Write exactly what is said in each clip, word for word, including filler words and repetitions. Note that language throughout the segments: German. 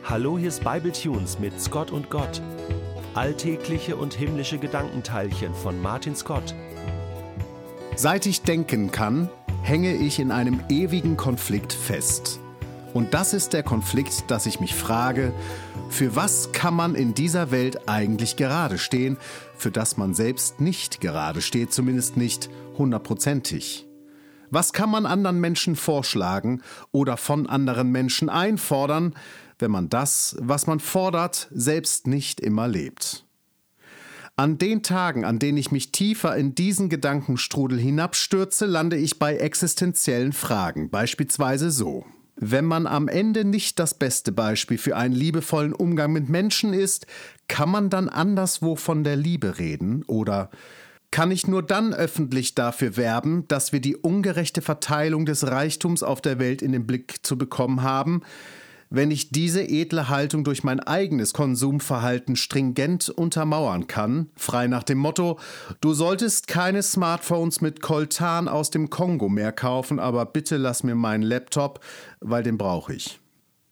Hallo, hier ist Bible Tunes mit Scott und Gott. Alltägliche und himmlische Gedankenteilchen von Martin Scott. Seit ich denken kann, hänge ich in einem ewigen Konflikt fest. Und das ist der Konflikt, dass ich mich frage, für was kann man in dieser Welt eigentlich gerade stehen, für das man selbst nicht gerade steht, zumindest nicht hundertprozentig. Was kann man anderen Menschen vorschlagen oder von anderen Menschen einfordern, wenn man das, was man fordert, selbst nicht immer lebt? An den Tagen, an denen ich mich tiefer in diesen Gedankenstrudel hinabstürze, lande ich bei existenziellen Fragen, beispielsweise so: Wenn man am Ende nicht das beste Beispiel für einen liebevollen Umgang mit Menschen ist, kann man dann anderswo von der Liebe reden? Oder kann ich nur dann öffentlich dafür werben, dass wir die ungerechte Verteilung des Reichtums auf der Welt in den Blick zu bekommen haben, wenn ich diese edle Haltung durch mein eigenes Konsumverhalten stringent untermauern kann, frei nach dem Motto: Du solltest keine Smartphones mit Coltan aus dem Kongo mehr kaufen, aber bitte lass mir meinen Laptop, weil den brauche ich.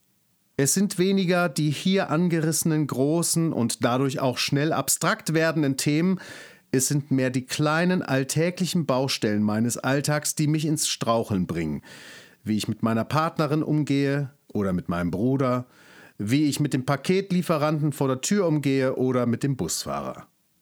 Es sind weniger die hier angerissenen großen und dadurch auch schnell abstrakt werdenden Themen, es sind mehr die kleinen alltäglichen Baustellen meines Alltags, die mich ins Straucheln bringen. Wie ich mit meiner Partnerin umgehe oder mit meinem Bruder, wie ich mit dem Paketlieferanten vor der Tür umgehe oder mit dem Busfahrer.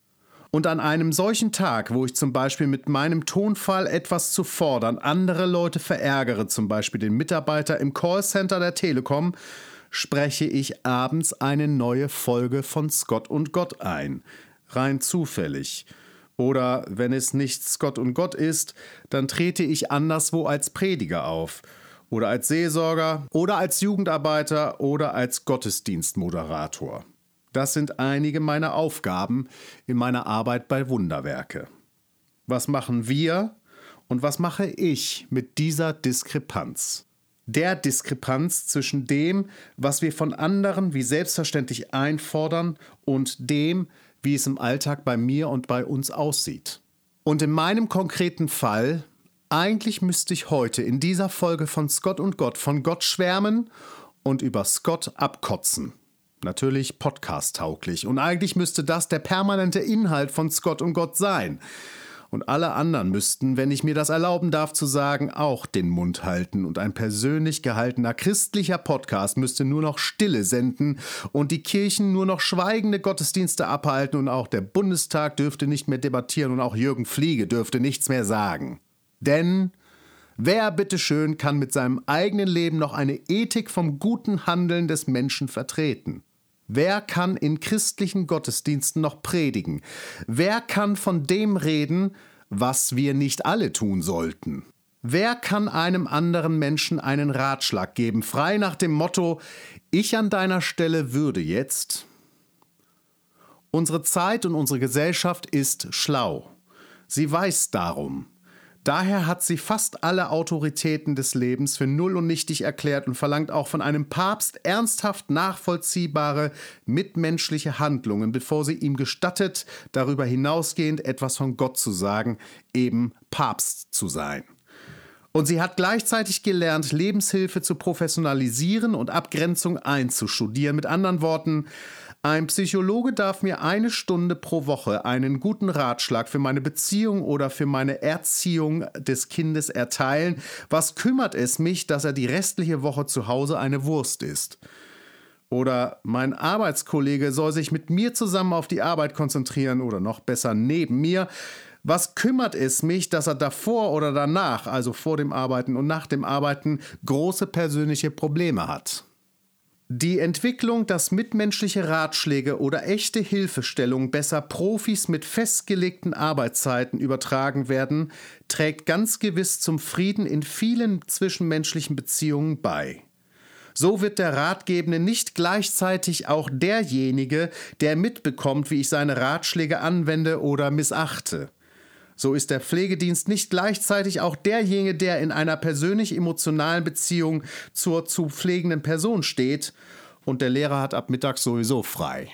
Und an einem solchen Tag, wo ich zum Beispiel mit meinem Tonfall etwas zu fordern andere Leute verärgere, zum Beispiel den Mitarbeiter im Callcenter der Telekom, spreche ich abends eine neue Folge von Scott und Gott ein. Rein zufällig. Oder wenn es nicht Scott und Gott ist, dann trete ich anderswo als Prediger auf. Oder als Seelsorger, oder als Jugendarbeiter, oder als Gottesdienstmoderator. Das sind einige meiner Aufgaben in meiner Arbeit bei Wunderwerke. Was machen wir und was mache ich mit dieser Diskrepanz? Der Diskrepanz zwischen dem, was wir von anderen wie selbstverständlich einfordern, und dem, wie es im Alltag bei mir und bei uns aussieht. Und in meinem konkreten Fall: Eigentlich müsste ich heute in dieser Folge von Scott und Gott von Gott schwärmen und über Scott abkotzen. Natürlich podcast-tauglich. Und eigentlich müsste das der permanente Inhalt von Scott und Gott sein. Und alle anderen müssten, wenn ich mir das erlauben darf zu sagen, auch den Mund halten. Und ein persönlich gehaltener christlicher Podcast müsste nur noch Stille senden und die Kirchen nur noch schweigende Gottesdienste abhalten und auch der Bundestag dürfte nicht mehr debattieren und auch Jürgen Fliege dürfte nichts mehr sagen. Denn wer bitteschön kann mit seinem eigenen Leben noch eine Ethik vom guten Handeln des Menschen vertreten? Wer kann in christlichen Gottesdiensten noch predigen? Wer kann von dem reden, was wir nicht alle tun sollten? Wer kann einem anderen Menschen einen Ratschlag geben, frei nach dem Motto: Ich an deiner Stelle würde jetzt? Unsere Zeit und unsere Gesellschaft ist schlau. Sie weiß darum. Daher hat sie fast alle Autoritäten des Lebens für null und nichtig erklärt und verlangt auch von einem Papst ernsthaft nachvollziehbare, mitmenschliche Handlungen, bevor sie ihm gestattet, darüber hinausgehend etwas von Gott zu sagen, eben Papst zu sein. Und sie hat gleichzeitig gelernt, Lebenshilfe zu professionalisieren und Abgrenzung einzustudieren. Mit anderen Worten: Ein Psychologe darf mir eine Stunde pro Woche einen guten Ratschlag für meine Beziehung oder für meine Erziehung des Kindes erteilen. Was kümmert es mich, dass er die restliche Woche zu Hause eine Wurst isst? Oder mein Arbeitskollege soll sich mit mir zusammen auf die Arbeit konzentrieren oder noch besser neben mir. Was kümmert es mich, dass er davor oder danach, also vor dem Arbeiten und nach dem Arbeiten, große persönliche Probleme hat? Die Entwicklung, dass mitmenschliche Ratschläge oder echte Hilfestellung besser Profis mit festgelegten Arbeitszeiten übertragen werden, trägt ganz gewiss zum Frieden in vielen zwischenmenschlichen Beziehungen bei. So wird der Ratgebende nicht gleichzeitig auch derjenige, der mitbekommt, wie ich seine Ratschläge anwende oder missachte. So ist der Pflegedienst nicht gleichzeitig auch derjenige, der in einer persönlich-emotionalen Beziehung zur zu pflegenden Person steht, und der Lehrer hat ab mittags sowieso frei.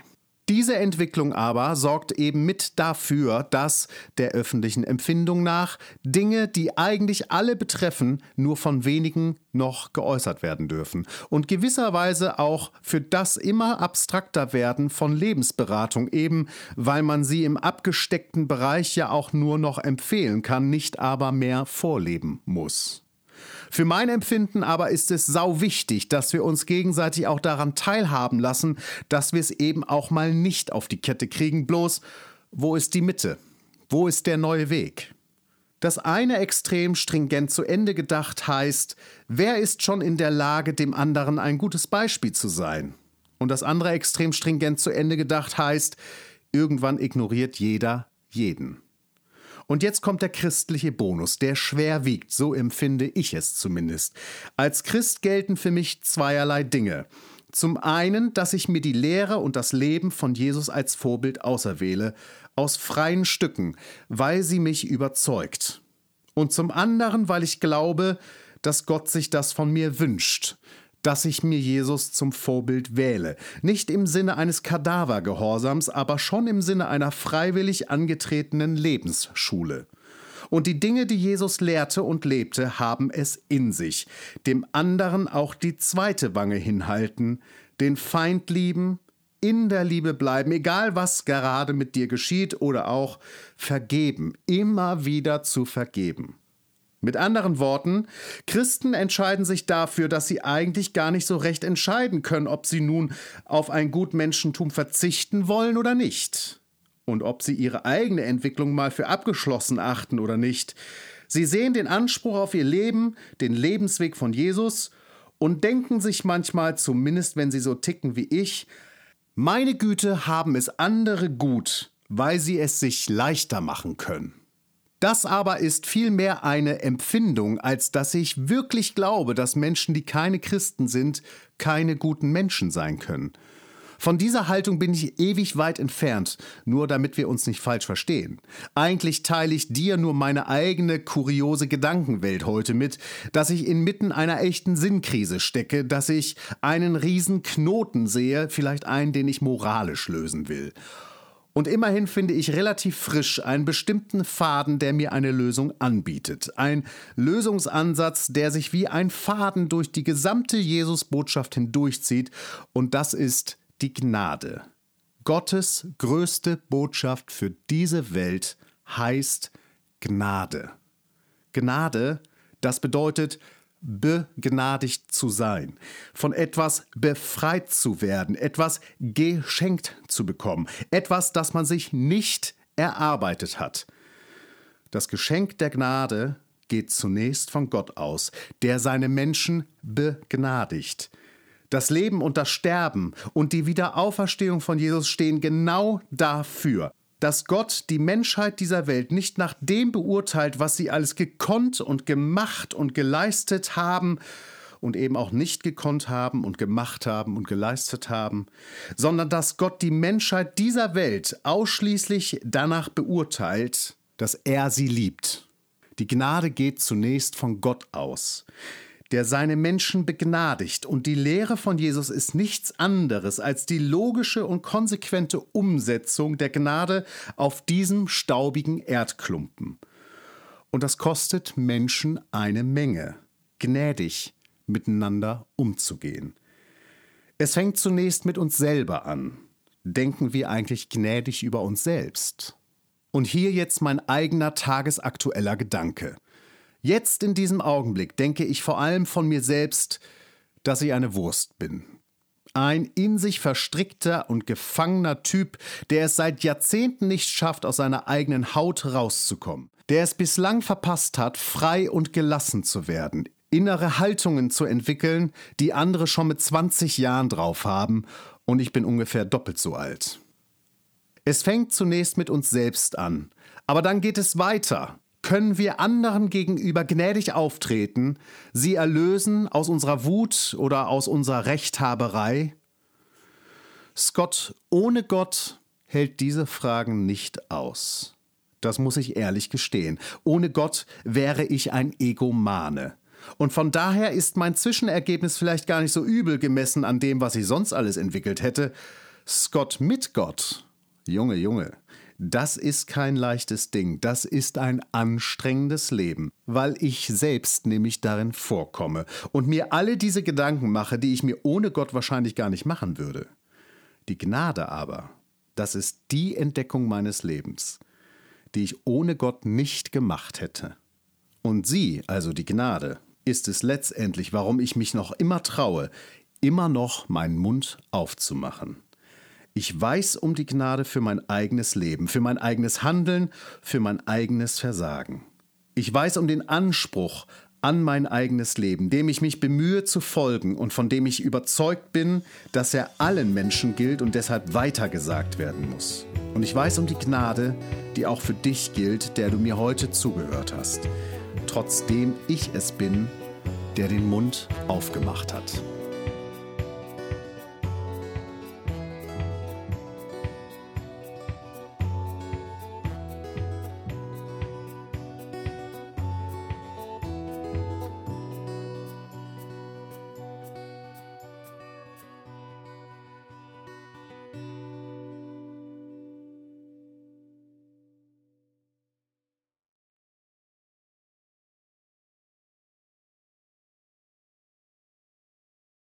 Diese Entwicklung aber sorgt eben mit dafür, dass der öffentlichen Empfindung nach Dinge, die eigentlich alle betreffen, nur von wenigen noch geäußert werden dürfen und gewisserweise auch für das immer abstrakter werden von Lebensberatung, eben weil man sie im abgesteckten Bereich ja auch nur noch empfehlen kann, nicht aber mehr vorleben muss. Für mein Empfinden aber ist es sau wichtig, dass wir uns gegenseitig auch daran teilhaben lassen, dass wir es eben auch mal nicht auf die Kette kriegen. Bloß, wo ist die Mitte? Wo ist der neue Weg? Das eine Extrem stringent zu Ende gedacht heißt, wer ist schon in der Lage, dem anderen ein gutes Beispiel zu sein? Und das andere Extrem stringent zu Ende gedacht heißt, irgendwann ignoriert jeder jeden. Und jetzt kommt der christliche Bonus, der schwer wiegt, so empfinde ich es zumindest. Als Christ gelten für mich zweierlei Dinge. Zum einen, dass ich mir die Lehre und das Leben von Jesus als Vorbild auserwähle, aus freien Stücken, weil sie mich überzeugt. Und zum anderen, weil ich glaube, dass Gott sich das von mir wünscht, dass ich mir Jesus zum Vorbild wähle. Nicht im Sinne eines Kadavergehorsams, aber schon im Sinne einer freiwillig angetretenen Lebensschule. Und die Dinge, die Jesus lehrte und lebte, haben es in sich. Dem anderen auch die zweite Wange hinhalten, den Feind lieben, in der Liebe bleiben, egal was gerade mit dir geschieht, oder auch vergeben, immer wieder zu vergeben. Mit anderen Worten, Christen entscheiden sich dafür, dass sie eigentlich gar nicht so recht entscheiden können, ob sie nun auf ein Gutmenschentum verzichten wollen oder nicht. Und ob sie ihre eigene Entwicklung mal für abgeschlossen achten oder nicht. Sie sehen den Anspruch auf ihr Leben, den Lebensweg von Jesus und denken sich manchmal, zumindest wenn sie so ticken wie ich, meine Güte, haben es andere gut, weil sie es sich leichter machen können. Das aber ist vielmehr eine Empfindung, als dass ich wirklich glaube, dass Menschen, die keine Christen sind, keine guten Menschen sein können. Von dieser Haltung bin ich ewig weit entfernt, nur damit wir uns nicht falsch verstehen. Eigentlich teile ich dir nur meine eigene kuriose Gedankenwelt heute mit, dass ich inmitten einer echten Sinnkrise stecke, dass ich einen riesen Knoten sehe, vielleicht einen, den ich moralisch lösen will. Und immerhin finde ich relativ frisch einen bestimmten Faden, der mir eine Lösung anbietet. Ein Lösungsansatz, der sich wie ein Faden durch die gesamte Jesus-Botschaft hindurchzieht. Und das ist die Gnade. Gottes größte Botschaft für diese Welt heißt Gnade. Gnade, das bedeutet, begnadigt zu sein, von etwas befreit zu werden, etwas geschenkt zu bekommen, etwas, das man sich nicht erarbeitet hat. Das Geschenk der Gnade geht zunächst von Gott aus, der seine Menschen begnadigt. Das Leben und das Sterben und die Wiederauferstehung von Jesus stehen genau dafür, dass Gott die Menschheit dieser Welt nicht nach dem beurteilt, was sie alles gekonnt und gemacht und geleistet haben und eben auch nicht gekonnt haben und gemacht haben und geleistet haben, sondern dass Gott die Menschheit dieser Welt ausschließlich danach beurteilt, dass er sie liebt. Die Gnade geht zunächst von Gott aus, der seine Menschen begnadigt. Und die Lehre von Jesus ist nichts anderes als die logische und konsequente Umsetzung der Gnade auf diesem staubigen Erdklumpen. Und das kostet Menschen eine Menge, gnädig miteinander umzugehen. Es fängt zunächst mit uns selber an. Denken wir eigentlich gnädig über uns selbst? Und hier jetzt mein eigener tagesaktueller Gedanke. Jetzt in diesem Augenblick denke ich vor allem von mir selbst, dass ich eine Wurst bin. Ein in sich verstrickter und gefangener Typ, der es seit Jahrzehnten nicht schafft, aus seiner eigenen Haut rauszukommen. Der es bislang verpasst hat, frei und gelassen zu werden, innere Haltungen zu entwickeln, die andere schon mit zwanzig Jahren drauf haben, und ich bin ungefähr doppelt so alt. Es fängt zunächst mit uns selbst an, aber dann geht es weiter. Können wir anderen gegenüber gnädig auftreten, sie erlösen aus unserer Wut oder aus unserer Rechthaberei? Scott, ohne Gott hält diese Fragen nicht aus. Das muss ich ehrlich gestehen. Ohne Gott wäre ich ein Egomane. Und von daher ist mein Zwischenergebnis vielleicht gar nicht so übel gemessen an dem, was ich sonst alles entwickelt hätte. Scott mit Gott, Junge, Junge, das ist kein leichtes Ding, das ist ein anstrengendes Leben, weil ich selbst nämlich darin vorkomme und mir alle diese Gedanken mache, die ich mir ohne Gott wahrscheinlich gar nicht machen würde. Die Gnade aber, das ist die Entdeckung meines Lebens, die ich ohne Gott nicht gemacht hätte. Und sie, also die Gnade, ist es letztendlich, warum ich mich noch immer traue, immer noch meinen Mund aufzumachen. Ich weiß um die Gnade für mein eigenes Leben, für mein eigenes Handeln, für mein eigenes Versagen. Ich weiß um den Anspruch an mein eigenes Leben, dem ich mich bemühe zu folgen und von dem ich überzeugt bin, dass er allen Menschen gilt und deshalb weitergesagt werden muss. Und ich weiß um die Gnade, die auch für dich gilt, der du mir heute zugehört hast, trotzdem ich es bin, der den Mund aufgemacht hat.